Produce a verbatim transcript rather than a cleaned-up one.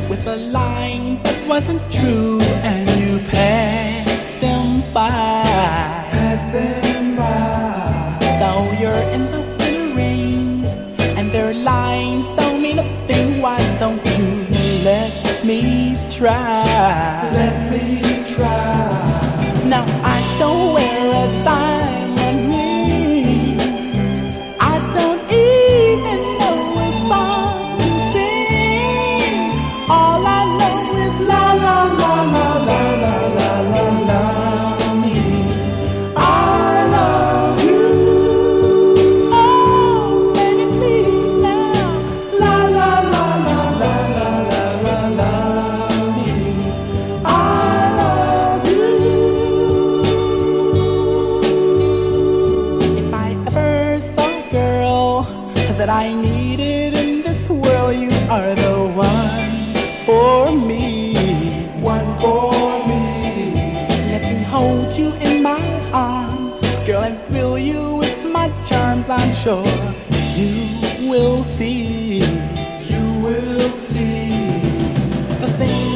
with a line that wasn't true, and you passed them by. Pass them by. Though you're in the center ring, and their lines don't mean a thing, why don't you let me try? Let me try. Now I don't wear a diamond ring, I don't even know a song to sing. All I know is la la la la la la la la la. I love you. Oh, baby, please now. La la la la la la la la la. I love you. If I ever saw a girl that I needed in this world, you are the one for me. One for me. Let me hold you in my arms, girl, and fill you with my charms. I'm sure you will see. You will see. The thing